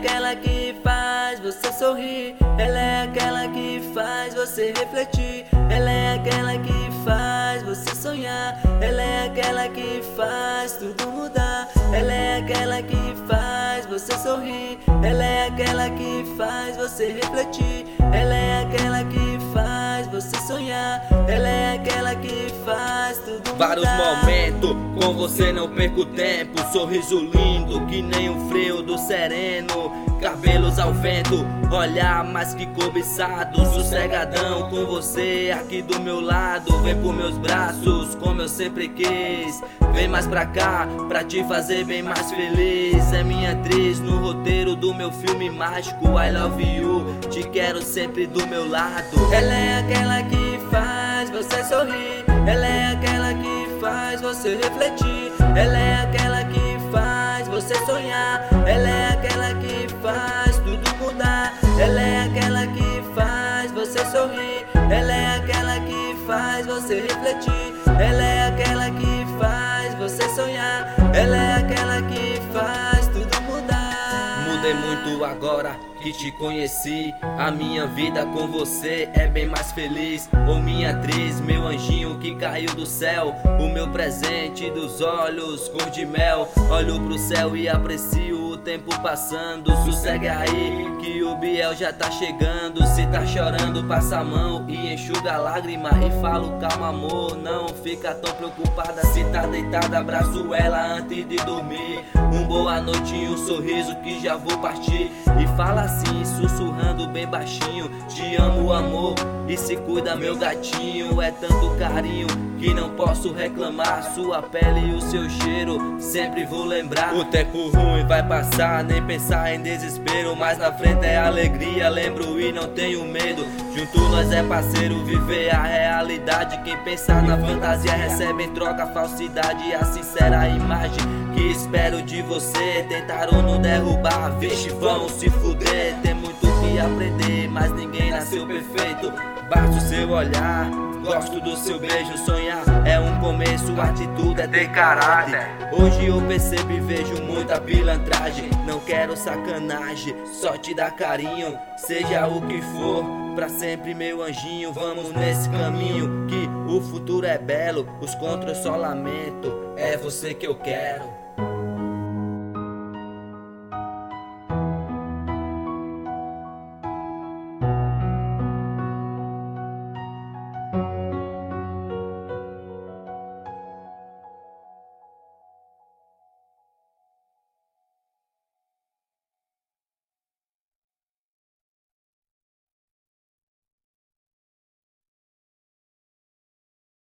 aquela que faz você sorrir, ela é aquela que faz você refletir, ela é aquela que faz você sonhar, ela é aquela que faz tudo mudar, ela é aquela que faz você sorrir, ela é aquela que faz você refletir, ela é aquela que faz você sonhar, ela é aquela que faz tudo mudar. Vários momentos com você não perco tempo, sorriso lindo que nem um frio do sereno, cabelos ao vento, olhar mais que cobiçado, sossegadão com você aqui do meu lado, vem por meus braços como eu sempre quis, vem mais pra cá pra te fazer bem mais feliz, é minha atriz no roteiro do meu filme mágico, I love you, te quero sempre do meu lado. Ela é aquela que faz você sorrir, ela é aquela que faz você refletir, ela é aquela que faz você sonhar, ela é aquela que faz tudo mudar, ela é aquela que faz você sorrir, ela é aquela que faz você refletir, ela é aquela que faz você sonhar, ela é aquela que faz tudo mudar. Mudei muito agora que te conheci, a minha vida com você é bem mais feliz. Ô minha atriz, meu anjinho que caiu do céu, o meu presente dos olhos cor de mel. Olho pro céu e aprecio o tempo passando, sossega aí que o Biel já tá chegando. Se tá chorando passa a mão e enxuga a lágrima e falo calma amor, não fica tão preocupada. Se tá deitada abraço ela antes de dormir, um boa noite e um sorriso que já vou partir. E fala assim, sussurrando bem baixinho, te amo amor e se cuida meu gatinho. É tanto carinho que não posso reclamar, sua pele e o seu cheiro sempre vou lembrar. O tempo ruim vai passar, nem pensar em desespero, mas na frente é alegria, lembro e não tenho medo. Junto nós é parceiro, viver a realidade. Quem pensar na fantasia recebe em troca a falsidade, a sincera imagem que espero de você. Tentaram nos derrubar, vixe vão se fuder. Tem muito que aprender, mas ninguém nasceu perfeito. Basta o seu olhar, gosto do seu beijo. Sonhar é um começo, atitude é ter caráter. Hoje eu percebo e vejo muita pilantragem, não quero sacanagem, só te dar carinho. Seja o que for, pra sempre meu anjinho. Vamos nesse caminho que o futuro é belo, os contras só lamento, é você que eu quero.